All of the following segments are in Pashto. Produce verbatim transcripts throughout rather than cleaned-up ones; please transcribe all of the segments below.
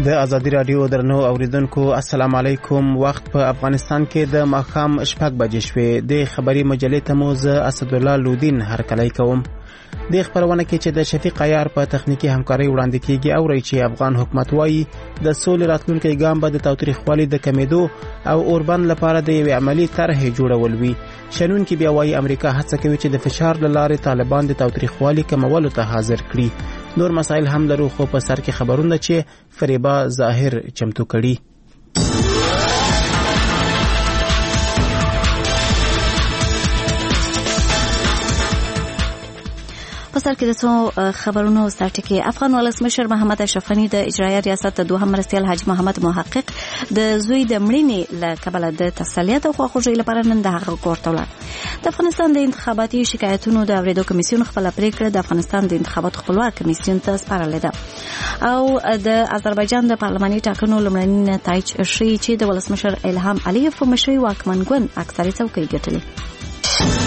د ازادي رادیو درنو اوریدونکو السلام علیکم. وخت په افغانستان کې د ماښام شپږ بجې شوې. د خبري مجلې ته مو زه اسدالله لودین هرکلی کوم. د خبرونه کې چې د شفیق عیار په تخنیکی همکاري وړاندې کیږي او رئیس افغان حکومت وایي د سولې راتلونکي ګام به د تاوتریخوالي د کمیدو او اوربند لپاره د یو عملی طرح جوړول وي. شنون کې بیا وایي امریکا هڅه کوي چې د فشار لاره طالبان د تاوتریخوالي کمولو ته حاضر کړي. نور مسائل هم لرو خو په سر کې خبرونه چې فریبا ظاهر چمتو کړي. پسر کې د څو خبرونو سرټکی افغان ولسمشر محمد اشرف غنی د اجرایي ریاست دوهم مرستیال حاجی محمد محقق د زوی د مړینې له کبله د تسلیت او خواخوږۍ لپاره نن د هغه کور ته ولاړ. د افغانستان د انتخاباتي شکایتونو د اورېدو کمیسیون خپل پریکړه د افغانستان د انتخاباتو خپلواک کمیسیون ته سپارلې ده او د آذربایجان د پارلماني ټاکنو لومړني نتایج ښیي چې د ولسمشر الهام علیف په مشرۍ واکمن ګوند اکثري څوکۍ ګټلې.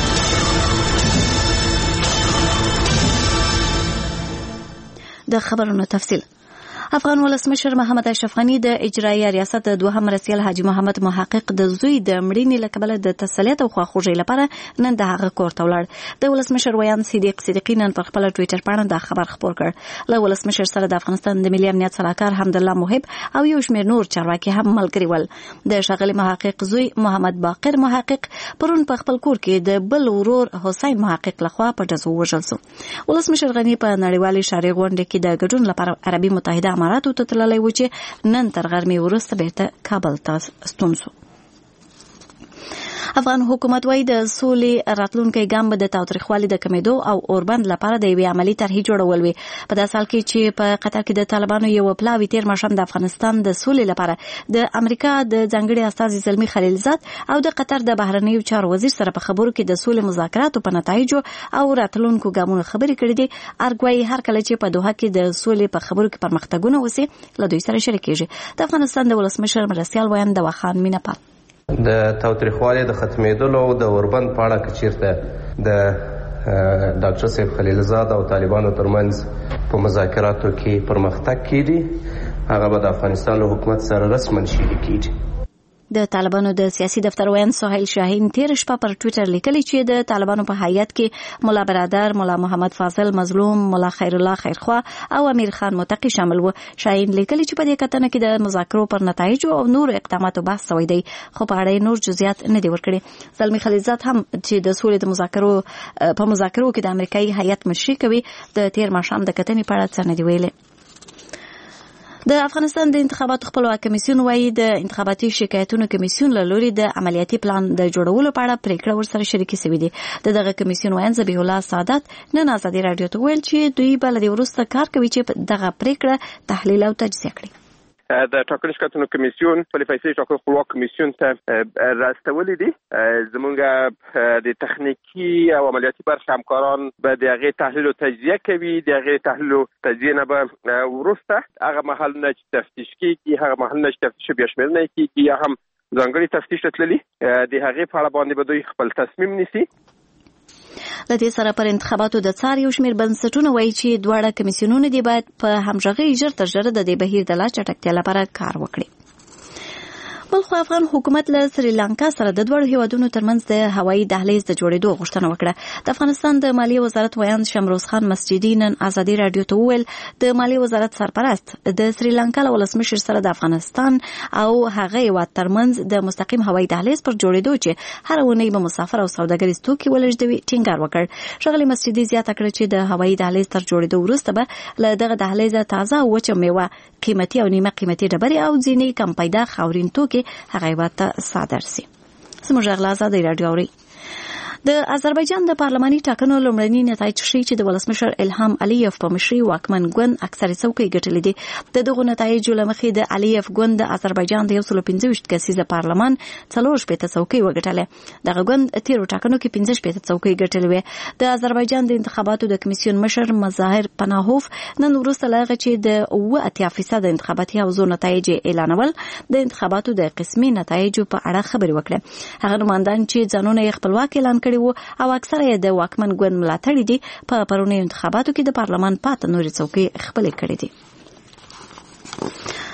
د خبرونو تفصیل. افغان ولسمشر محمد اشرف غنی د اجرایي ریاست دوهم مرستیال حاجی محمد محقق د زوی د مړینې له کبله د تسلیت او خواخوږۍ لپاره نن د هغه کور ته ولاړ. د ولسمشر ویان صدیق صدیقی نن پر خپل ټوئیټر باندې دا خبر خپور کړ. له ولسمشر سره د افغانستان د ملي امنیت صلاحکار حمدالله محب او یو شمېر نور چارواکي هم ملګري ول. د ښاغلي محقق زوی محمد باقر محقق پرون په خپل کور کې د بل ورور حسین محقق لخوا په ډزو وژل شو. ولسمشر غنی په نړیوالې شارع غونډه کې د ګډون لپاره عربي متحده اماراتو ته تللی و چې نن تر غرمې وروسته بیرته کابل ته ستون شو. افغان حکومت وايي د سولې راتلونکي ګام به د تاوتریخوالي د کمیدو او اوربند لپاره د یوې عملی طرحې جوړول وي. په داسې حال کې چې په قطر کې د طالبانو یو پلاوی تیر ماښام د افغانستان د سولې لپاره د امریکا د ځانګړي استازي زلمی خلیلزاد او د قطر د بهرنیو چارو وزیر سره په خبرو کې د سولې مذاکراتو په نتایجو او راتلونکو ګامونو خبرې کړې دي. ارګوایي هر کله چې په دوحه کې د سولې په خبرو کې پرمختګونه وسي له دوی سره شریکېږي. د افغانستان د ولسمشر مرستیال ویان د وخان مینه پال د تاوتریخوالي د ختمېدلو او د اوربند په اړه که چیرته د ډاکټر صاحب خلیلزاد او طالبانو ترمنځ په مذاکراتو کې پرمختګ کیږي هغه به د افغانستان له حکومت سره رسما شریک کیږي. د طالبانو د سیاسي دفتر ویان سهیل شاهین تیر شپه پر ټوئیټر لیکلی چې د طالبانو په هیئت کې مولا برادر، مولا محمد فاضل مظلوم، مولا خیر الله خیرخوا او امیر خان متقی شامل وو. شاهین لیکلی چې په دې کتنه کې د مذاکرو پر نتایجو او نور اقداماتو بحث شوی دی خو په اړه نور جزئیات نه دی ورکړي. زلمی خلیلزاد هم چې د سولې د مذاکرو په مذاکرو کې د امریکایي هیئت مشري کوي د تیر ماښام د کتنې په اړه څه نه دی ویلي. د افغانستان د انتخاباتو خپلواک کمیسیون وايي د انتخاباتي شکایتونو کمیسیون له لوري د عملیاتي پلان د جوړولو په اړه پریکړه ورسره شریکه شوې ده. د دغه کمیسیون ویان ذبیح الله سعادت نن ازادي رادیو ته ویل چې دوی به له دې وروسته کار کوي چې دغه پریکړه تحلیل او تجزیه کړي. د ټاکنو شکایتونو کمیسیون خپل پیسې ټاکنو خپلواک کمیسیون ته راستولې دي. زمونږ د تخنیکی او عملیاتي برخه همکاران به د هغې تحلیل او تجزیه کوي. د هغې تحلیل او تجزیه نه به وروسته هغه محلونه چې تفتیش کېږي هغه محلونه چې تفتیش بیا شمېرنه کېږي یا هم ځانګړي تفتیش ته تللي د هغې په اړه باندې به دوی خپل تصمیم نیسي. د دې سره پر انتخاباتو د څار یو شمېر بنسټونه وایي چې دواړه کمیسیونونه دي باید په همغږۍ ژر تر ژره د دې بهیر د لا چټکتیا لپاره کار وکړي. بلخو افغان حکومت له سریلانکا سره د دوړو هیوادونو ترمنځ د هوایي دهلیز د جوړېدو غوښتنه وکړه. د افغانستان د مالیې وزارت ویان شمروز خان مسجدي نن ازادي رادیو ته وویل د مالیې وزارت سرپرست د سریلانکا له ولسمشر سره د افغانستان او هغه هیواد ترمنځ د مستقیم هوایي دهلیز پر جوړېدو چې هر اونۍ به مسافر او سوداګریز توکي ولېږدوي ټینګار وکړ. ښاغلي مسجدي زیاته کړه چې د هوایي دهلیز تر جوړېدو وروسته به له دغه دهلیزه تازه او وچه میوه، قیمتي او نیمه قیمتي ډبرې او ځینې کم پیدا خاورین توکي هغه هیواد ته صادر سي. زموږ غږ له ازادي رادیو اوري. د آذربایجان د پارلماني ټاکنو لومړني نتایج ښیي چې د ولسمشر الهام علیف په مشرۍ واکمن ګوند اکثري څوکۍ ګټلې دي. د دغو نتایجو له مخې د علیف ګوند د آذربایجان د یو سل پنځه ویشت کسیزه پارلمان څلور شپېته څوکۍ وګټلې. دغه ګوند تیرو ټاکنو کې پنځه شپېته څوکۍ ګټلې وې. د آذربایجان د انتخاباتو د کمیسیون مشر مظاهر پناهوف نن وروسته له هغه چې د اوه اتیا فیصده انتخاباتي حوزو نتایج اعلانول د انتخاباتو د قسمي نتایجو په اړه خبرې وکړې. هغه نمایندان چې ځانونه یې خپلواک اعلان کړي او اکثره یې د واکمن ګوند ملاتړي دي په پرونیو انتخاباتو کې د پارلمان پاته نورې څوکۍ خپلې کړې دي.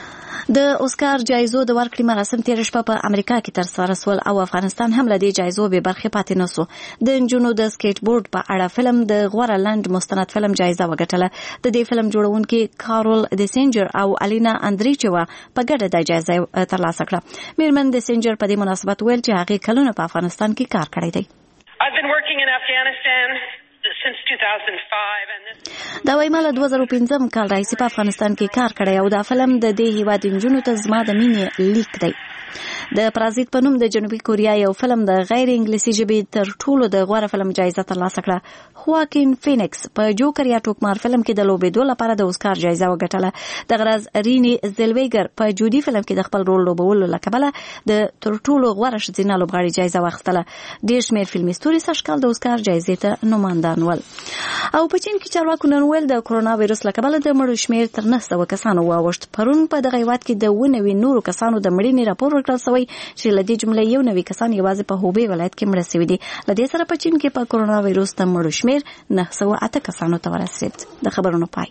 د اوسکار جایزو د ورکړې مراسم تېره شپه په امریکا کې ترسره سول او افغانستان هم له دې جایزو بې برخې پاتې نه سو. د نجونو د سکیټ بورډ په اړه فلم د غوره لنډ مستند فلم جایزه وګټله. د دې فلم جوړونکي کارول دسینجر او الینا اندریچوا په ګډه د جایزه ترلاسه کړه. میرمن دسینجر په دې مناسبت ویل چې هغې کلونه په افغانستان کې کار کړی دی. I've been working in Afghanistan since two thousand five and this دا وايي مله دوه زره پنځم کال راځي په افغانستان کې کار کړی او دا فلم د دې هیواد نجونو ته زما د مینې لیک دی. د پرازیت په نوم د جنوبي کوریا یو فلم د غیر انګلیسي ژبې تر ټولو د غوره فلم جایزه ترلاسه کړه. خواکین فینکس په جوکر یا ټوکمار فلم کې د لوبېدو لپاره د اوسکار جایزه وګټله. د غرض رینی زلویګر په جودي فلم کې د خپل رول لوبولو له کبله د تر ټولو غوره ښځینه لوبغاړې جایزه واخیستله. ډېر شمېر فلمي ستوري سږکال د اوسکار جایزې ته نوماندان ول. او په چین کې چارواکو نن ویل د کرونا وایرس له کبله د مړو شمېر تر نهه سوه کسانو واوښت. پرون په دغه هیواد کې د اووه نوي نورو کسانو د مړینې راپور ورکړل سوی چې له دې جملې یو نوي کسان یوازې په هوبې ولایت کې مړه سوي دي. له دې سره په چین کې په کرونا وایرس د مړو شمېر نهه سوه اته کسانو ته ورسېد. د خبرونو پای.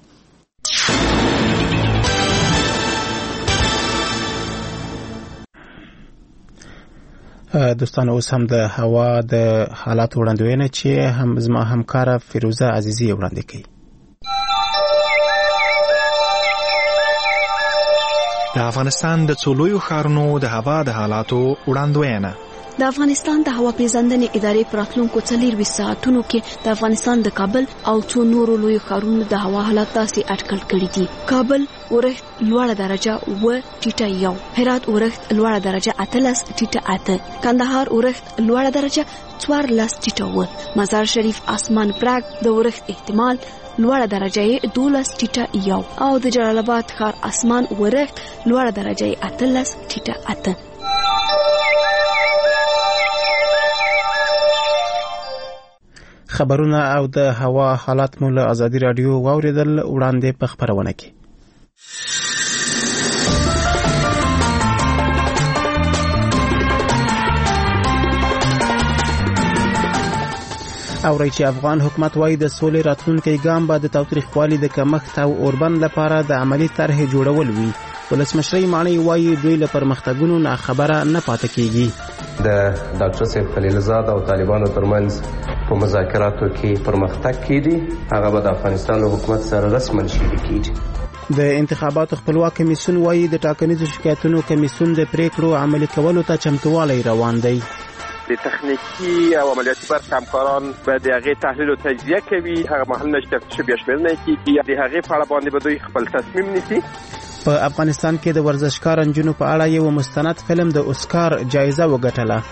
دوستان اوس هم د هوا د حالات وړاندوینه چې هم زما همکاره فیروزه عزیزی وړاندې کوي. د افغانستان د څو لویو ښارونو د هوا د حالاتو وړاندوینه. د افغانستان د هوا پیژندنې ادارې په راتلونکو څلورویشت ساعتونو کې د افغانستان د کابل او څو نورو لویو ښارونو د هوا حالات داسې اټکل کړي دي. کابل اورښت لوړه درجه اوه ټیټه یو، هرات اورښت لوړه درجه اتلس ټیټه اته، کندهار اورښت لوړه درجه څوارلس ټیټه اوه، مزار شریف اسمان پراګ د اورښت احتمال لوړه درجه یې دولس ټیټه یو او د جلال آباد ښار اسمان اورښت لوړه درجه یې اتلس ټیټه اته. خبرونه او د هوا حالات مو له ازادي رادیو واوریدل. وړاندې په خبرونه کې اوري چې افغان حکومت وايي د سولې راتلونکي ګام به د تاوتریخوالي د کمښت او اوربند لپاره د عملی طرح جوړول وي. ولسمشر مانی وايي دوی له پرمختګونو نه خبره نه پاتې کیږي. د ډاکټر سیف خلیلزاد او طالبانو ترمنځ په مذاکراتو کې پرمختګ کیږي، هغه به د افغانستان له حکومت سره رسماً شریک کیږي. د انتخاباتو خپلواک کمیسیون وايي د ټاکنیزو شکایتونو کمیسیون د پریکړو عملي کولو ته چمتووالی روان دی. د تخنیکی او عملیاتي برخه همکاران به د هغې تحلیل او تجزیه کوي. هغه مهال نه چې تفتیش بیا شمېرنه کیږي، د هغې په اړه باندې به دوی خپل تصمیم نیسي. په افغانستان کې د ورزشکار نجونو په اړه یو مستند فلم د اوسکار جایزه وګټله.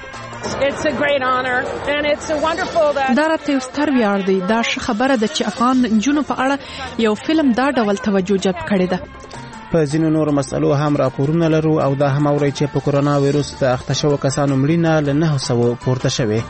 دا راته یو ستر ویاړ دی. دا ښه خبره ده چې افغان نجونو په اړه یو فلم دا ډول توجه جلب کړې ده. په ځینو نورو مسلو هم راپورونه لرو او دا هم اوري چې په کرونا وایرس د اخته شوو کسانو مړینه له نهه سوو پورته شوې.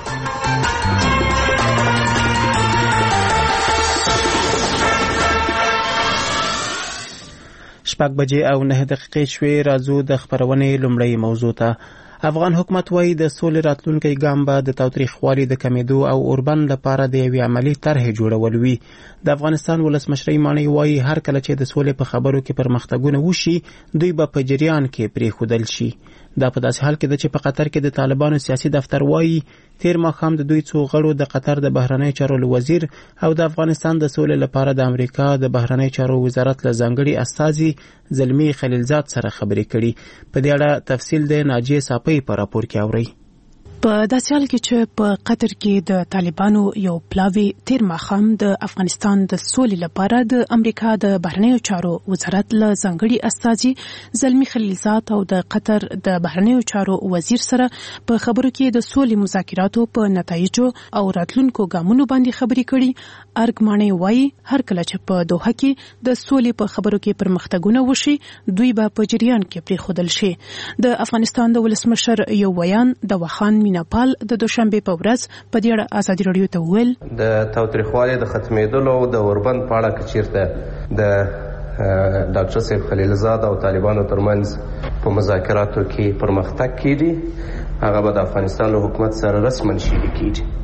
شپږ بجې او نهه دقیقې شوې. راځو د خبرونې لومړی موضوع ته. افغان حکومت وايي د سولې راتلونکی ګام به د تاوتریخوالي د کمیدو او اوربند لپاره د یوې عملي طرحې جوړول وي. د افغانستان ولسمشر مانی وايي هر کله چې د سولې په خبرو کې پرمختګونه وشي دوی به په جریان کې پریښودل شي. دا په داسې حال کې ده چې په قطر کې د طالبانو سیاسي دفتر وايي تیر ماښام د دوی څو غړو د قطر د بهرنی چارو وزیر او د افغانستان د سولې لپاره د امریکا د بهرنی چارو وزارت له ځانګړي استازي زلمی خلیلزاد سره خبرې کړي. په دې اړه تفصیل د ناجیه صافی په راپور کې اوري. په داسې حال کې چې په قطر کې د طالبانو یو پلاوی تیر ماښام د افغانستان د سولې لپاره د امریکا د بهرنیو چارو وزارت له ځانګړي استازي زلمی خلیلزاد او د قطر د بهرنیو چارو وزیر سره په خبرو کې د سولې مذاکراتو په نتایجو او راتلونکو ګامونو باندې خبرې کړي. ارګمانې وایي هر کله چې په دوحه کې د سولې په خبرو کې پرمختګونه وشي دوی به په جریان کې پریښودل شي. د افغانستان د ولسمشر یو بیان د وخان میناپال د دوشنبه په ورځ په دې اړه ازادي رادیو ته ویل د تاوتریخوالي د ختمېدلو او د اوربند په اړه که چیرته د ډاکټر سیف خلیلزاد او طالبانو ترمنځ په مذاکراتو کې پرمختګ کیږي، هغه به د افغانستان له حکومت سره رسماً شریک کیږي.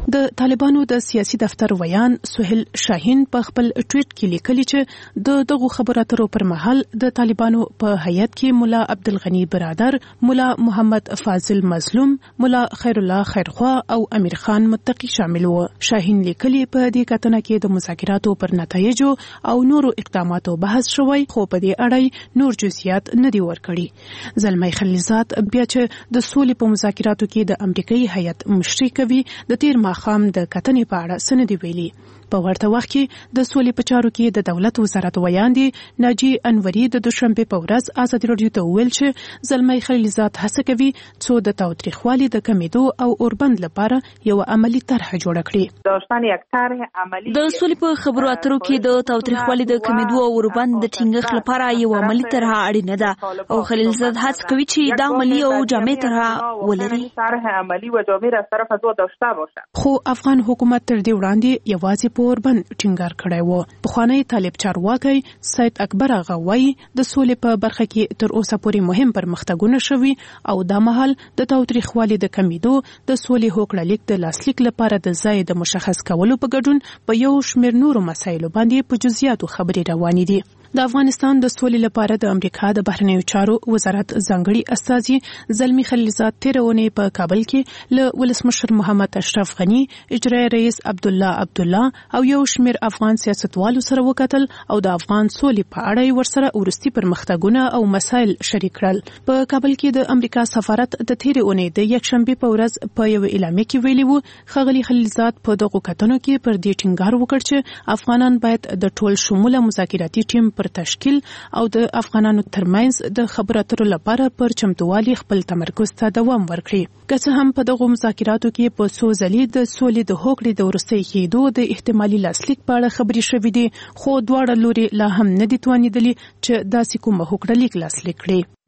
د طالبانو د سیاسي دفتر ویان سهیل شاهین په خپل ټویټ کې لیکلي چې د دغه خبرو اترو پر مهال د طالبانو په هیئت کې مولا عبدالغنی برادر، مولا محمد فاضل مظلوم، مولا خیر الله خیرخوا او امیر خان متقی شامل وو. شاهین لیکلي په دې کتنه کې د مذاکراتو پر نتایجو او نورو اقداماتو بحث شوی، خو په دې اړه نور جزئیات نه دي ورکړي. زلمی خلیلزاد بیا چې د سولې په مذاکراتو کې د امریکایي هیئت مشري کوي، د تیر ماښام د کتنې په اړه څه نه دي ویلي. په ورته وخت کې د سولې په چارو کې د دولت وزارت ویاندي ناجی انوري د دوشنبه په ورځ ازادي راډیو ته ویل چې زلمی خلیلزاد هڅه کوي څو د تاوتریخوالي د کمیدو او اوربند لپاره یو عملی طرح جوړ کړي. داشتن یک طرح عملی د سولې په خبرو اترو کې د تاوتریخوالي د کمیدو او اوربند د ټینګښت لپاره یو عملی طرح اړینه ده او خلیلزاد هڅه کوي چې د عملی او جامع طرح ولري. طرح عملی و جامع از طرف دو داشته باشه. خو افغان حکومت تر دې وړاندې یوازې په اوربند ټینګار کړی و. پخوانی طالب چارواکي سید اکبر اغا وایي د سولې په برخه کې تر اوسه پورې مهم پرمختګونه شوي او دا مهال د تاوتریخوالي د کمیدو د سولې هوکړه لیک د لاسلیک لپاره د ځای د مشخص کولو په ګډون په یو شمېر نورو مسایلو باندې په جزئیاتو خبرې روانې دي. د افغانستان د سولې لپاره د امریکا د بهرنیو چارو وزارت ځانګړي استازي زلمی خلیلزاد تیر اونۍ په کابل کې له ولسمشر محمد اشرف غنی، اجرایي رئیس عبدالله عبدالله او یو شمېر افغان سیاستوالو سره وکتل او د افغان سولې په اړه ورسره ورستي پرمختګونه او مسایل شریک کړل. په کابل کې د امریکا سفارت د تیر اونۍ د یکشنبه په ورځ په یو اعلامیه کې ویلي وو ښاغلي خلیلزاد په دغو کتنو کې پر دې ټینګار وکړ چې افغانان باید د ټول شموله مذاکراتي ټیم پر تشکیل او د افغانانو ترمنځ د خبرو اترو لپاره پر چمتووالي خپل تمرکز ته دوام ورکړي. که څه هم په دغو مذاکراتو کې په څو ځلې د سولې د هوکړې د وروستۍ کېدو د احتمالي لاسلیک په اړه خبرې شوې دي، خو دواړه لوري لا هم نه دي توانېدلي چې داسې کومه هوکړه لیک لاسلیک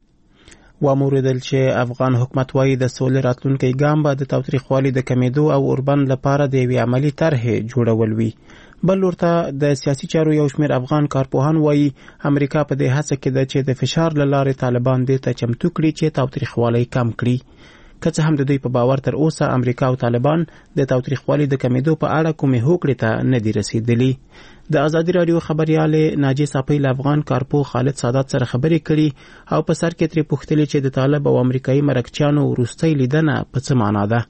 کړي. واموریدل چې افغان حکومت وايي د سولې راتلونکی ګام به د تاوتریخوالي د کمیدو او اوربند لپاره د یوې عملي طرحې جوړول وي. بل ورته د سیاسي چارو یو شمېر افغان کارپوهان وايي امریکا په دې هڅه کې ده چې د فشار له لارې طالبان دې ته چمتو کړي چې تاوتریخوالی کم کړي. که څه هم د دوی په باور تر اوسه امریکا او طالبان د تاوتریخوالي د کمیدو په اړه کومې هوکړې ته نه دي رسیدلي. د ازادي راډیو خبريالې ناجی صافی له افغان کارپو خالد سادات سره خبرې کړي او په سر کې ترې پوښتلې چې د طالب او امریکایي مرکچیانو وروستۍ لیدنه په څه معنا ده.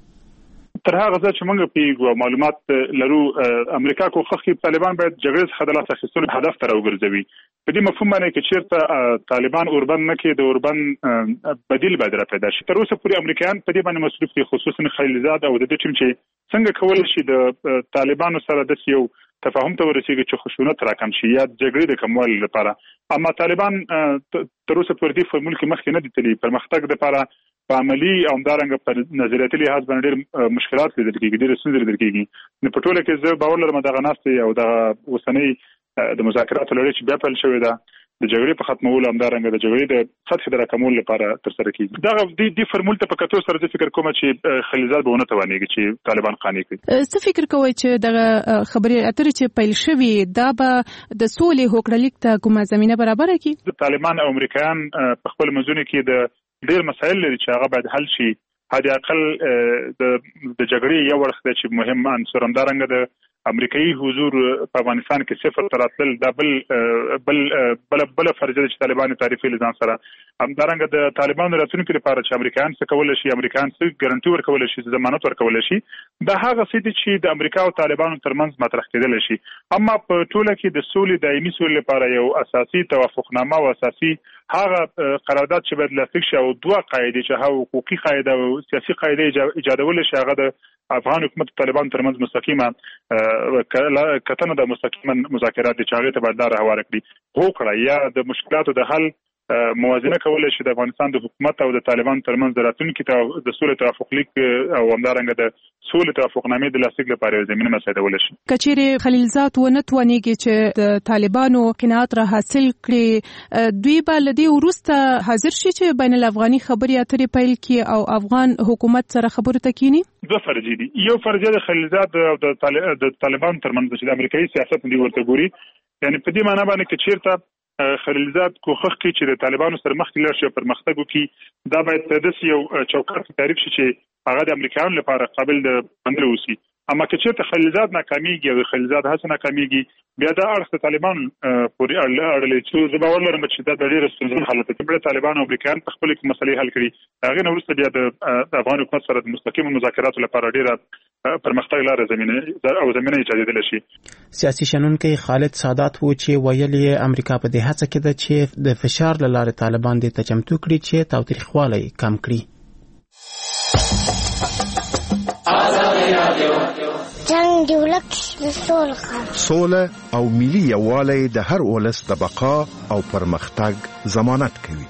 تر هغه ځکه چې موږ په معلومات لرو امریکا کوښښ کوي طالبان باید جګړې څخه د لاس اخیستلو هدف ته راوګرځوي. په دې مفهوم باندې چې چیرته طالبان اوربند نه کوي، د اوربند بدیل باید را پیدا شي. تر اوسه پورې امریکایان په دې باندې مصروف دي، خصوصا خلیلزاد او د دې ټیم چې څنګه کولای شي د طالبانو سره د یو تفاهم ته ورسیږي چې خشونت راکم شي یا جګړې د کموالي لپاره. اما طالبان تر اوسه پورې دې فورمول کې مخکې نه دي تللي. پرمختګ لپاره په عملی او همدارنګه په نظریاتي لحاظ باندې ډېر مشکلات لیدل کېږي، ډېرې ستونزې لیدل کېږي. نو په ټوله کې زه باور لرم دغه ناستې او دغه اوسنۍ د مذاکراتو لړۍ چې بیا پیل شوې ده د جګړې په ختمولو همدارنګه د جګړې د سطحې د راکمولو لپاره ترسره کېږي. دغه دې فورمول ته په کتو سره زه فکر کوم چې خلیلزاد به ونه توانېږي چې طالبان قانع کړي. څه فکر کوئ چې دغه خبرې اترې چې پیل شوې دا به د سولې هوکړه لیک ته کومه زمینه برابره کړي؟ طالبان او امریکایان په خپل منځونو کې د ډېر مسایل لري چې هغه باید حل شي. حد اقل د د جګړې یو ورخ دی چې مهم عنصر همدارنګه د امریکایي حضور په افغانستان کې صفر تر راتلل دا بل بل بل بل فرض دي چې طالبان تعریفي لزان سره همدارنګه د طالبانو راتلونکي لپاره چې امریکایان څه کول شي، امریکایان څه ګارانټي ورکول شي، ضمانت ورکول شي، دا هغه څه دي چې د امریکا او طالبانو ترمنځ مطرح کېدل شي. اما په ټوله کې د سولې دایمي سولې لپاره یو اساسي توافقنامه او اساسي هغه قرارداد چې باید لاسلیک شي او دوه قاعده چې هغه حقوقي قاعده او سیاسي قاعده ایجادول شي هغه د افغان حکومت طالبان ترمنځ مستقیمه کتنه د مستقیما مذاکرات د چاغې ته باید لاره هواره کړي. هوکړه یا د مشکلاتو د حل موازنه کولای شي د افغانستان د حکومت او د طالبان ترمنځ د راتلونکي د سولې توافق لیک او همدارنګه د سولې توافقنامې د لاسلیک لپاره زمینه مساعدول شي. کچېرې خلیلزاد ونه توانېږي چې د طالبانو قناعت را حاصل کړي، دوی به له دې وروسته حاضر شي چې بین الافغاني خبرې اترې پیل کړي او افغان حکومت سره خبرو ته کښیني؟ دوه فرضیې دي. یو فرضیه د خلیلزاد او د طالبان ترمنځ چې د امریکایي سیاست دی ورته ګوري، یعنی په دې معنی باندې چې چیرته خلیلزاد کوښښ کوي چې د طالبانو سره مخکې لاړ شي او پرمختګ وکړي، دا باید داسې یو چوکاټ تعریف شي چې هغه د امریکایانو لپاره قابل د منلو وشي. اما که چېرته خلیلزاد ناکامېږي او خلیلزاد هڅه ناکامېږي بیا دا اړخ د طالبان پورې اړه چې زه باور لرم چې دا د ډېر ستونزمن حالت دی چې طالبان او امریکایان په خپل کې مسلې حل کړي هغه نه وروسته بیا د افغان حکومت سره د مستقیمو مذاکراتو لپاره ډېره پرمختګ لاره زمینه او زمینه ایجادېدلی شي. سیاسي شنونکی خالد سادات و چې ویل یې امریکا په دې هڅه کې ده چې د فشار له لارې طالبان دې ته چمتو کړي چې تاوتریخوالی کم کړي. جنگ دی ولک سوله سوله او ملي یووالی د هر ولس د بقا او پرمختګ ضمانت کوي.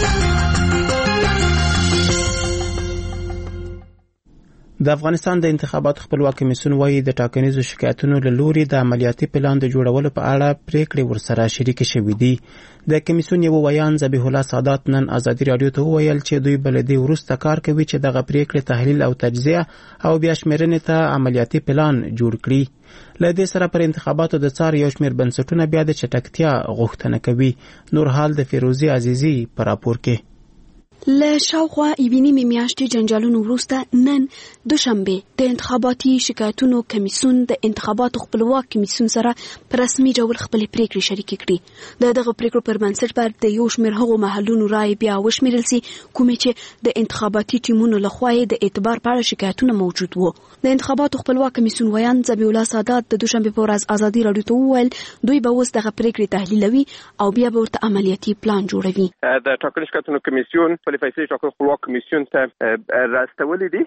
د افغانستان د انتخاباتو خپلواک کمیسیون وايي د ټاکنیزو شکایتونو له لوري د عملیاتي پلان د جوړولو په اړه پریکړې ورسره شریک شوې دي. د کمیسیون یو ویان ذبیح الله سادات نن ازادي رادیو ته وویل چې دوی بل دې ورسته کار کوي چې دغه پریکړې تحلیل او تجزیه او بیا شمیرنې ته عملیاتي پلان جوړ کړي. له دې سره پر انتخاباتو د څار یو شمېر بنسټونه بیا د چټکتیا غوښتنه کوي. نور حال د فیروزي عزیزي په راپور کې. له شاوخوا یوې نیمې میاشتې جنجالونو وروسته نن دوشنبه د انتخاباتي شکایتونو کمیسیون د انتخاباتو خپلواک کمیسیون سره په رسمي ډول خپلې پریکړې شریکې کړې. د دغه پریکړو پر بنسټ باید د یو شمېر هغو محلونو رایې بیا وشمیرل سي کومې چې د انتخاباتي ټیمونو لخوا د اعتبار په اړه شکایتونه موجود وو. د انتخاباتو خپلواک کمیسیون ویان ذبیح الله سادات د دوشنبه په ورځ ازادي رادیو ته وویل دوی به اوس دغه پریکړې تحلیلوي او بیا به ورته عملیاتي پلان جوړوي. د ټاکنیزو شکایتونو کمیسیون فیصلې ټاکنو خپلواک کمیسیون ته راستولې دي.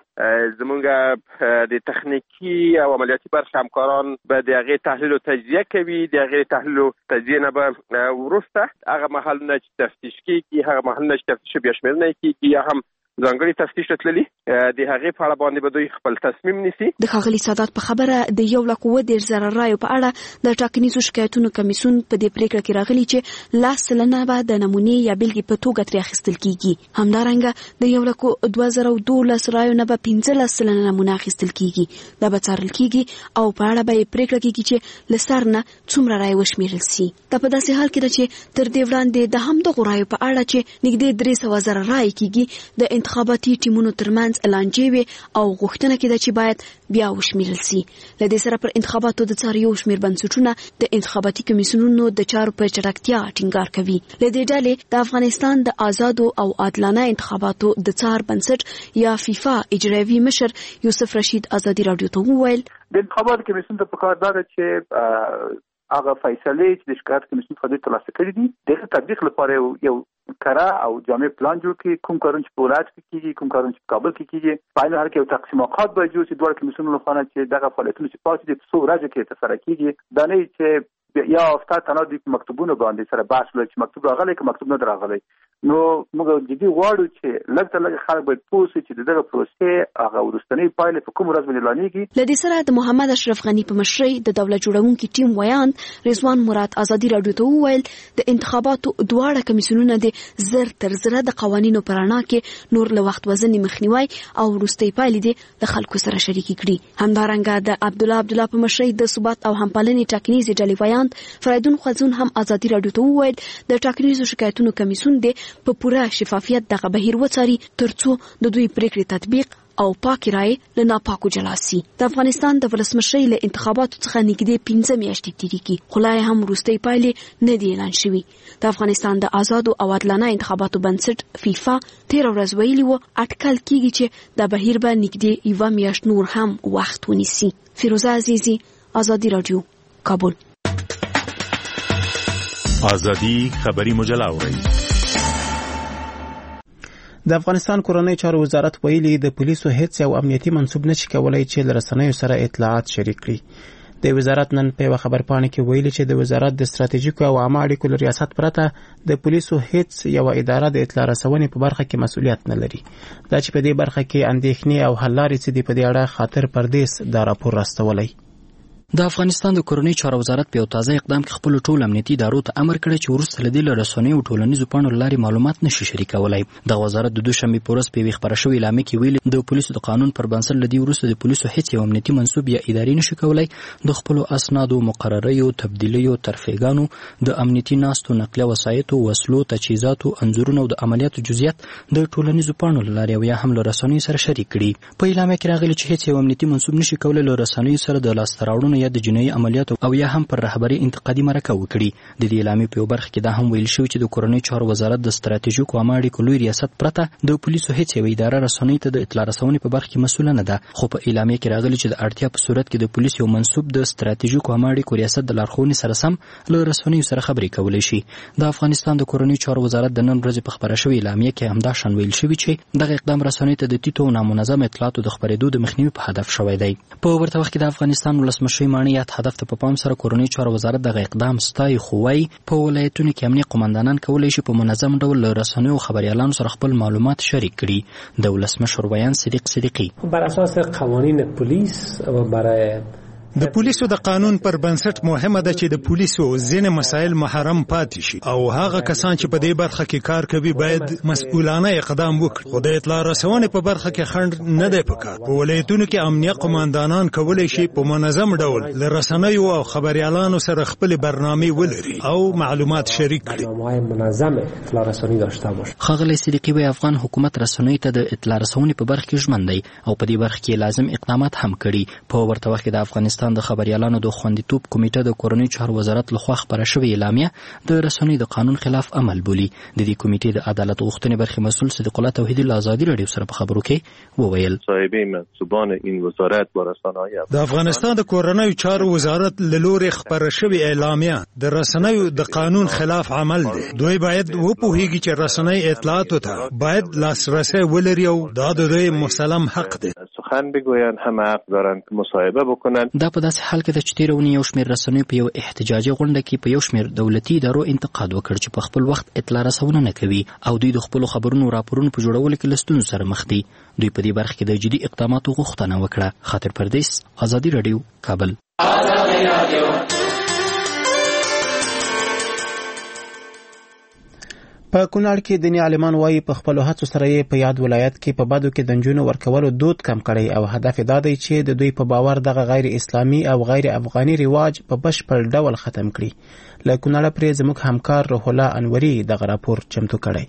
زمونږ د تخنیکی او عملیاتي برخې همکاران به د هغې تحلیل او تجزیه کوي. د هغې تحلیل او تجزیه نه به وروسته هغه محلونه چې تفتیش کېږي هغه محلونه چې تفتیش بیا شمېرنه کېږي یا هم ځانګړي تفتیش ته تللي د هغې په اړه باندې به دوی خپل تصمیم نیسي. د ښاغلي سادات په خبره د یو لک اووه دېرش زره رایو په اړه د ټاکنیزو شکایتونو کمیسیون په دې پریکړه کې راغلي چې لس سلنه به د نمونې یا بېلګې په توګه ترې اخیستل کېږي. همدارنګه د یو لک دوه زره دولس رایو نه به پنځلس سلنه نمونه اخیستل کېږي. دا به څارل کېږي او په اړه به یې پریکړه کېږي چې له سر نه څومره رایې وشمېرل سي. دا په داسې حال کې ده چې تر دې وړاندې د همدغو رایو په اړه چې نږدې درې سوه زره رایې کېږي د انتخاباتي ټیمونو ترمنځ لانجې وي او غوښتنه کېده چې باید بیا وشمیرل سي. له دې سره پر انتخاباتو د څار یو شمېر بنسټونه د انتخاباتي کمیسیونونو د چارو په چټکتیا ټینګار کوي. له دې ډلې د افغانستان د آزادو او عادلانه انتخاباتو د څار بنسټ یا فیفا اجرایوي مشر یوسف رشید ازادي رادیو ته وویل د انتخاباتو کمیسیون ته پکار ده چې هغه فیصلې چې د شکایت کمیسیون څخه ترلاسه کړي دي د تطبیق لپاره یو کره او جامع پلان جوړ کړي. کوم کارونه چې په ولایت کې کېږي کوم کارونه چې په کابل کې کېږي په عین حال کې یو تقسیم اوقات به جوړ شي دواړو کمیسیونونو لخوا چې دغه فعالیتونه چې پاتې دي په څو ورځو کې ترسره کېږي. دا نه چې یا هفته تنها د مکتوبونو باندې سره بحث وکړي چې مکتوب راغلی که مکتوب نه راغلی. نو موږ جدي غواړو چې لږ تر لږه خلک باید پوه شي چې دغه پروسې هغه وروستنۍ پایلې په کوم ورځ باندې اعلانېږي. له دې سره د محمد اشرف غني په مشرۍ د دولت جوړونکي ټیم ویان رضوان مراد ازادي رادیو ته وویل د انتخاباتو دواړه کمیسیونونه د زر تر زره د قوانینو په رڼا کې نور له وخت وزنې مخنیوی او وروستۍ پایلې دې له خلکو سره شریکې کړي. همدارنګه د عبدالله عبدالله په مشرۍ د ثبات او همپالنې ټاکنیزې ډلې ویان فرایدون خوځون هم ازادي رادیو ته وویل د ټاکنیزو شکایتونو کمیسیون د په پوره شفافیت دغه بهیر وڅاري ترڅو د دوی پریکړې تطبیق او پاکي رایې له ناپاکو جلا سي. د افغانستان د ولسمشرۍ له انتخاباتو څخه نږدې پنځه میاشتې تېرېږي خو لا هم وروستۍ پایلې نه دي اعلان شوي. د افغانستان د آزادو او عادلانه انتخاباتو بنسټ فیفا تېره ورځ ویلي وو اټکل کېږي چې دا بهیر به نږدې یوه میاشت نور هم وخت ونیسي. فیروزه عزیزي ازادي رادیو کابل. ازادي خبری مجله اورئ. د افغانستان کورنۍ چارو وزارت ویلي د پولیسو هیڅ یو امنیتي منصوب نشي کولای چې له رسنیو سره اطلاعات شریک کړي. د وزارت نن په یوه خبرپاڼه کې ویلي چې د وزارت د ستراتیژیکو او عامه اړیکو له ریاست پرته د پولیسو هیڅ یوه اداره د اطلاع رسونې په برخه کې مسؤلیت نه لري. دا چې په دې برخه کې اندېښنې او حل لارې څه دي په دې اړه خاطر پردیس دا راپور راستولی. د افغانستان د کورنۍ چارو وزارت په یو تازه اقدام کې خپل ټول امنیتي ادارو ته امر کړی چې وروسته له دې له رسنیو او ټولنیزو پاڼو له لارې معلومات نشي شریکولی. د وزارت د دوشنبې په ورځ په یوې خپره شوې اعلامیه کې ویلي د پولیسو د قانون پر بنسټ له دې وروسته د پولیسو هیڅ یو امنیتي منصوب یا ادارې نشي کولی د خپلو اسنادو، مقرریو، تبدیلیو، ترفیګانو، د امنیتي ناستو، نقلیه وسایطو، وسلو، تجهیزاتو، انځورونو او د عملیاتو جزئیات د ټولنیزو پاڼو له لارې او یا هم له رسنیو سره شریک کړي. په اعلامیه کې راغلي چې هیڅ یو امنیتي منصوب نشي کولی له رسنیو سره د لاسته راوړنو یا د جنایي عملیاتو او یا هم پر رهبري انتقادي مرکه وکړي. د دې اعلامیې په یو برخه کې دا هم ویل شوی چې د کورنۍ چارو وزارت د ستراتیژیکو عامه اړیکو لوی ریاست پرته د پولیسو هیڅ یوه اداره رسنیو ته د اطلاع رسونې په برخه کې مسؤله نه ده. خو په اعلامیه کې راغلي چې د اړتیا په صورت کې د پولیس یو منصوب د ستراتیژیکو عامه اړیکو ریاست د لارښوونې سره سم له رسنیو سره خبرې کولی شي. د افغانستان د کورنۍ چارو وزارت د نن ورځې په خپره شوې اعلامیه کې همدا شان ویل شوي چې دغه اقدام رسنیو ته د ټیټو او نامنظم اطلاعاتو د خپرېدو د مخنیوي په هدف شوی دی. په ورته وخت کې د افغانستان ولسمشر ماڼۍ یاد هدف ته په پام سره کورنۍ چارو وزارت دغه اقدام ستایي، خو وایي په ولایتونو کې امنیه قماندانان کولی شي په منظم ډول له رسنیو او خبریالانو سره خپل معلومات شریک کړي. د ولسمشر بیان صدیق صدیقی: بر اساس قوانین پلیس و برای د پولیسو د قانون پر بنسټ مهمه ده چې د پولیسو ځینې مسایل محرم پاتې شي او هغه کسان چې په دې برخه کې کار کوي باید مسؤلانه اقدام وکړي. خو د اطلاع رسونې په برخه کې خنډ نه دی پکار. په ولایتونو کې امنیه قماندانان کولی شي په منظم ډول له رسنیو او خبریالانو سره خپل برنامې ولري او معلومات شریک کړي. منظم اطلاع رسونی داشته باشه. ښاغلی صدیقي وایي افغان حکومت رسنیو ته د اطلاع رسونې په برخه کې ژمن دی او په دې برخه کې لازم اقدامات هم کړي. په ورته وخت کې د افغانستان د خبریالانو د خوندیتوب کمیټه د کورنۍ چارو وزارت لخوا خپره شوې اعلامیه د رسنیو د قانون خلاف عمل بولي. د دې کمیټې د عدالت غوښتنې برخې مسؤل صدیق الله توحیدي له ازادي راډیو سره په خبرو کې وویل: صاحبې منصوبان این وزارت و رسنیو د افغانستان د کورنۍ چارو وزارت له لورې خپره شوې اعلامیه د رسنیو د قانون خلاف عمل دی. دوی باید وپوهیږي چې رسنۍ اطلاعاتو ته باید لاسرسی ولري او دا د دوی مسلم حق دی. سخن بگویند هم حق دارند که مصاحبه بکنند. دا په داسې حال کې د چې تېره اونۍ یو شمېر رسنیو په یو احتجاجي غونډه کې په یو شمېر دولتي ادارو انتقاد وکړ چې په خپل وخت اطلاع رسونه نه کوي او دوی د خپلو خبرونو راپورونو په جوړولو کې له ستونزو سره مخ دي. دوی په دې برخه کې د جدي اقداماتو غوښتنه وکړه. خاطر پردیس، ازادي راډیو، کابل. په کونړ کې دیني عالمان وایي په خپلو هڅو سره یې په یاد ولایت کې په بدو کې د نجونو ورکولو دود کم کړی او هدف یې دا دی چې د دوی په باور دغه غیر اسلامي او غیر افغاني رواج په بشپړ ډول ختم کړي. له کونړه پرې زموږ همکار روح الله انوري دغه راپور چمتو کړی.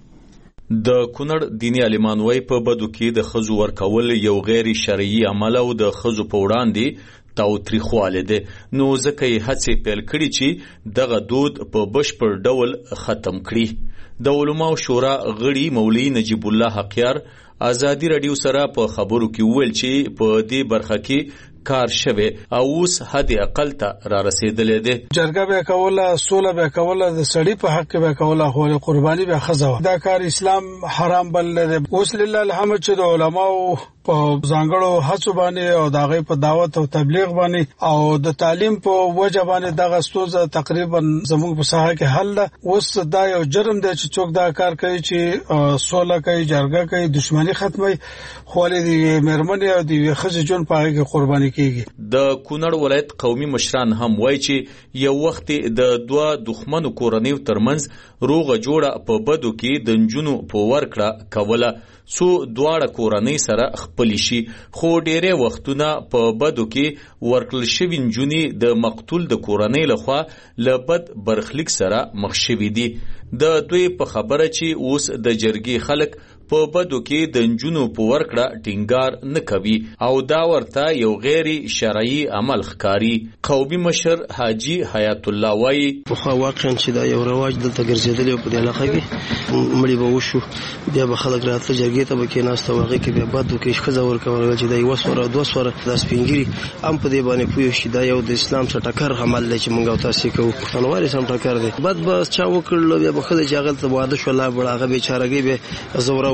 د کونړ دیني عالمان وایي په بدو کې د ښځو ورکول یو غیر شرعي عمل او د ښځو په وړاندې تاوتریخواله ده، نو ځکه یې هڅې پیل کړي چې دغه دود په بشپړ ډول ختم کړي. د علماو شورا غړي مولوي نجیب الله حقیار ازادي راډیو سره په خبرو کې وویل چې په دې برخه کې کار شوه او اوس حد اقل ته را رسیدلې ده. جرګه به کوله، سوله به کوله، د سړی په حق به کوله، خو قرباني به خزاوه. دا کار اسلام حرام بلل. اوس لله الحمد چې د علماو په ځانګړو هڅو باندې او دغه په دعوت او تبلیغ باندې او د تعلیم په وجه باندې دغه ستونزه تقریبا زموږ په ساحه کې حل ده. اوس دا یو جرم دی چې څوک دا کار کوي چې سوله کوي، جرګه کوي، دښمنی ختمي، خو له دې مرمنې او دې خزې جون په هغه قرباني کیږي. د کونړ ولایت قومي مشران هم وایي چې یو وخت د دوه دښمنو کورنیو ترمنځ روغه جوړه په بدو کې د نجونو په ورکړه کوله څو دواړه کورنۍ سره خپل شي، خو ډېرې وختونه په بدو کې ورکړل شوي نجونې د مقتول د کورنۍ لخوا له بد برخلیک سره مخ شوي دي. د دوی په خبره چې اوس د جرګې خلک په بدو کې د نجونو په ورکړه ټینګار نه کوي او دا ورته یو غیر شرعي عمل ښکاري. قومي مشر حاجی حیات الله وایي خو واقعا چې دا یو رواج دلته ګرځېدلی په دې علاقه کې مړي به وشو، بیا به خلک راته جرګې ته به کېناستو، هغې کې بیا بدو کې ښځه ورکول چې دا یوه سوره دوه سوره دا سپینګیري هم په دې باندې پوه شي دا یو د اسلام سره ټکر عمل دی چې موږ او تاسې کوو. پښتونوالي سم ټکر دی. بد به چا وکړلو بیا به ښځه چې هغلته واده شو، الله بړه هغه بېچارهګۍ بیا زوره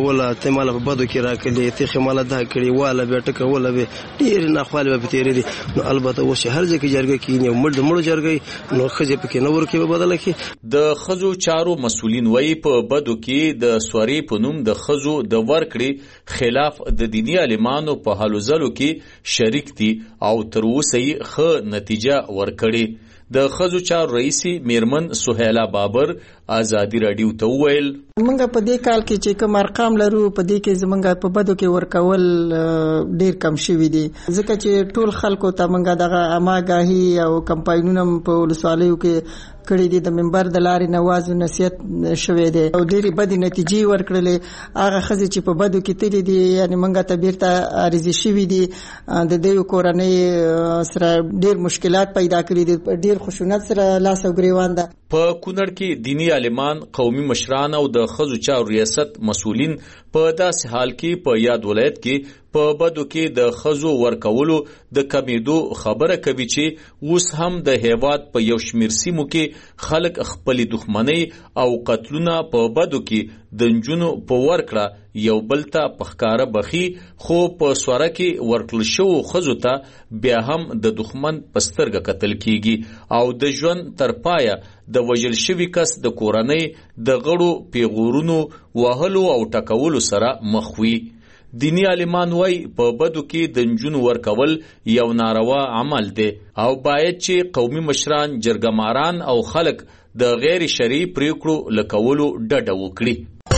کوله ته مال په بدو کې راکړي ته خماله ده کړي واله به ټکه ولا به ډیر نه خپل به تیرې دي نو البته اوس هر ځکه جرګه کې نه مړ د مړ جرګې نو خځه پکې نور کې به بدل کې د خزو چارو مسولین وایي په بدو کې د سوري په نوم د خزو د ورکړي خلاف د دینی عالمانو په حلو ځلو کې شریک دي او تر اوسه یې ښه نتیجه ورکړي د خزو چار رئیسی میرمن سهیلا بابر آزادی رادیو ته وویل موږ په دې کال کې چې کوم ارقام لرو په دې کې زمونږ په بدو کې ورکول ډیر کم شوی دي ځکه چې ټول خلکو ته موږ دغه اماګاهي او کمپاینونه په ولسوالیو کې کړي دي د منبر د لارې نواز او نصیحت شوی دی او ډېری بدې نتیجې ورکړلې هغه ښځې چې په بدو کې تللي دي یعنې موږ ته بیرته عارضي شوي دي د دوی کورنۍ سره ډېر مشکلات پیدا کړي دي ډېر خشونت سره لاس او ګریوان ده په کونړ کې دینی عالمان قومي مشران او د ښځو چارو ریاست مسؤلین په داسې حال کې په یاد ولایت کې په بدو کې د ښځو ورکولو د کمیدو خبره کوي چې اوس هم د هیواد په یو شمیر سیمو کې خلک خپل دښمنۍ او قتلونه په بدو کې د نجونو په ورکړه یو بل ته په ښکاره بخي خو په سوره کې ورکړل شوو ښځو ته بیا هم د دښمن په سترګه کتل کیږي او د ژوند تر پایه د وژل شوي کس د کورنۍ د غړو پیغورونو وهلو او ټکولو سره مخ وي دینی عالمان وای په بدو کې د نجونو ورکول یو ناروا عمل دی او باید چې قومي مشران جرګماران او خلک د غیر شرعي پریکړو لکولو ډډه وکړي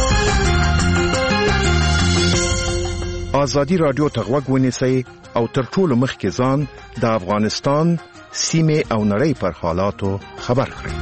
آزادی رادیو ته غوږ ونیسئ او تر ټولو مخکې ځان د افغانستان سیمې او نړۍ پر حالاتو خبر کړئ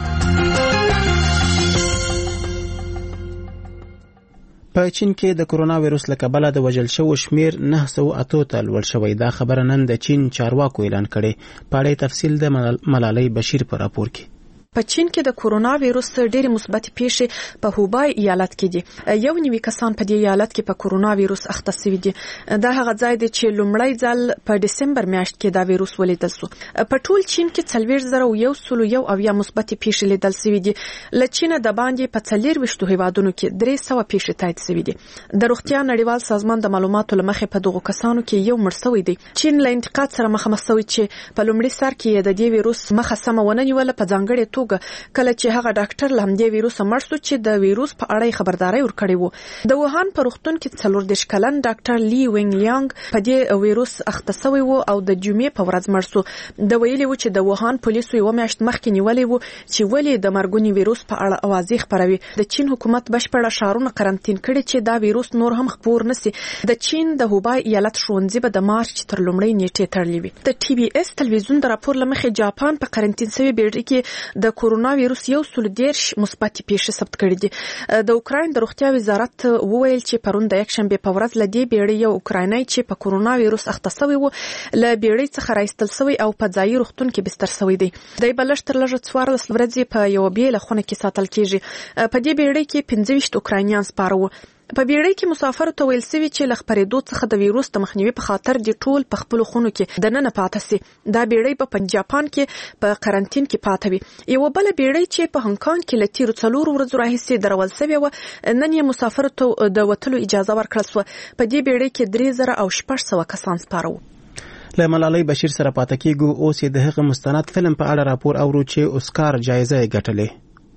په چین کې د کرونا وایروس له کبله د وژل شوو شمیر نه سوه اتو ته لوړ شوی دا خبره نن د چین چارواکو اعلان کړې په اړه تفصیل د ملالۍ بشیر په راپور کې په چین کې د کرونا وایروس ډېرې مثبت پیښې په هوبای ایالت کې دي یو نوي کسان په دې ایالت کې په کرونا وایروس اخته شوي دي دا هغه ځای دی چې لومړی ځل په دسمبر میاشت کې دا وایروس ولیدل شو په ټول چین کې څلوېښت زره یو سلو یو اویا مثبت پیښې لیدل شوي دي له چینه د باندې په څلېرویشتو هیوادونو کې درې سوه پیښې تایید شوي دي د روغتیا نړیوال سازمان د معلوماتو له مخې په دغو کسانو کې یو مړ شوی دی چین له انتقاد سره مخامخ شوی چې په لومړي سر کې د دې وایروس مخه سمه ونه نیوله په ځانګړې کله چې هغه ډاکټر له همدې ویروس مړ شو چې د ویروس په اړه خبرداري ورکړې وو د ووهان په روغتون کې څلور دېرش کلن ډاکټر لی وینګ یانګ په دې ویروس اخته شوی وو او د جمعې په ورځ مړ شو د ویلي وو چې د ووهان پولیسو یو میاشت مخکې نیولې وو چې ولې د مرګوني ویروس په اړه اوازې خپروي د چین حکومت بشپړه ښارونه قرنطین کړي چې دا ویروس نور هم خپور نشي د چین د هوبای ایالت ښوونځي به د مارچ تر لومړۍ نیټې تړلې وي د ټي بي اس تلویزیون د راپور له مخې جاپان په قرنطین شوي بیړۍ کې د کرونا ویروس یو سل دیرش مثبت پیښې ثبت کړي دي د اوکراین د روغتیا وزارت وویل چې پرون د یکشنبه په ورځ له دې بیړۍ یو اوکراینی چې په کرونا ویروس اخته شوی و له بیړۍ څخه راایستل شوی او په ځایي روغتون کې بستر شوی دی د بلش تر لږه څوارلس ورځې په یو بیل خونه کې ساتل کیږي په دې بیړۍ کې پنځه ویشت اوکراینیان سپاره وو په بیړۍ کې مسافر ته ویل شوي چې له خپرېدو څخه د ویروس د مخنیوي په خاطر د ټول په خپلو خونو کې دننه پاته سي دا بیړۍ په پا جاپان کې په قرنطین کې پاته وي یوه بله بیړۍ چې په هنګ کانګ کې له تیرو څلورو ورځو راهیسې درول شوې وه نن یې مسافرو ته د وتلو اجازه ورکړل شوه په دې بیړۍ کې درې زره او شپږ سوه کسان سپاره وو له ملالۍ بشیر سره پاته کېږو اوس یې د هغه مستند فلم په اړه راپور اورو چې اوسکار جایزه یې ګټلې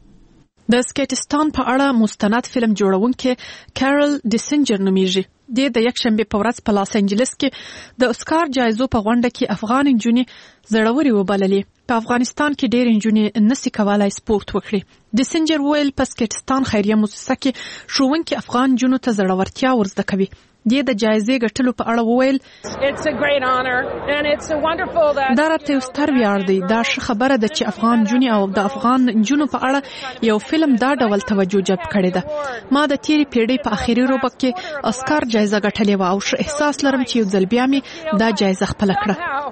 د سکیټستان په اړه مستند فلم جوړونکې کارل ډیسنجر نومیږي د د یکشنبه په ورځ په لاس انجلس کې د اوسکار جایزو په غونډه کې افغان نجونې زړورې وبللې په افغانستان کې ډېر نجونې نشي کولای سپورت وکړي ډیسنجر ویل په سکیټستان خیریه مؤسسه کې ښوونکي افغان نجونو ته زړورتیا ورزده کوي د جایزې ګټلو په اړه وویل دا راته یو ستر ویاړ دی دا ښه خبره ده چې افغان نجونې او د افغان نجونو په اړه یو فلم دا ډول توجه جلب کړې ده ما د تیرې پیړۍ په اخري روبه کې اسکار جایزه ګټلې وه او ښه احساس لرم چې یو ځل بیا مې دا جایزه خپله کړه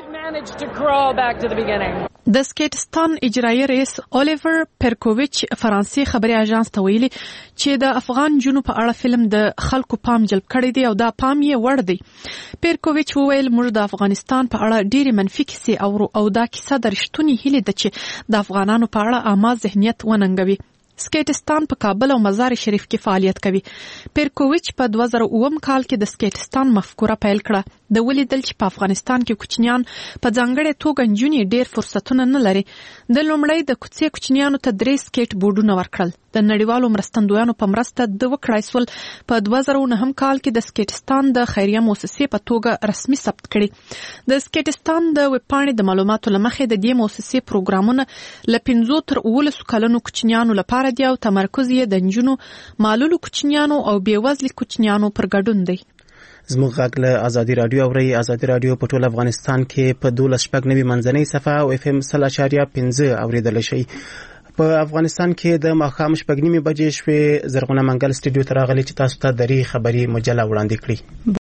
د سکیټستان اجرایي رئیس الیور پرکوویچ فرانسې خبري اژانس ته ویلي چې د افغان جنو په اړه فلم د خلکو پام جلب کړی دی او دا پام یې وړ دی پرکوویچ وویل موږ د افغانستان په اړه ډېرې منفي کیسې اورو او دا کیسه د رښتونې هیلې ده چې د افغانانو په اړه عامه ذهنیت وننګوي سکیټستان په کابل او مزار شریف کې فعالیت کوي. پیرکوویچ په دوه زره اووه کال کې د سکیټستان مفکوره پیل کړه. د ولیدل چې په افغانستان کې کوچنیان په ځانګړې توګه نجونې ډېر فرصتونه نه لري. د لومړی د کوڅې کوچنیانو ته درې سکیټ بورډونه ورکړل. د نړیوالو مرستندویانو په مرسته د وکړای سول په دوه زره نهم کال کې د سکیټستان د خیریه مؤسسې په توګه رسمي ثبت کړي. د سکیټستان د ویبپاڼې د معلوماتو لمخې د دې مؤسسې پروګرامونه له پنځو تر اوولسو کلنو کوچنیانو لپاره دی او تمرکز یې د نجونو، معلولو کوچنیانو او بېوزلو کوچنیانو پر ګډون دی. زموږ غږ له ازادي رادیو اورئ. ازادي رادیو په ټول افغانستان کې په دولس شپږ نوي منځنۍ صفحه او اف ام سل اشاریه پنځه اورېدلی شئ. په افغانستان کې د ماښام شپږ نیمې بجې شوې. زرغونه منګل سټوډیو ته راغلې چې تاسو ته درې خبري مجله وړاندې کړي.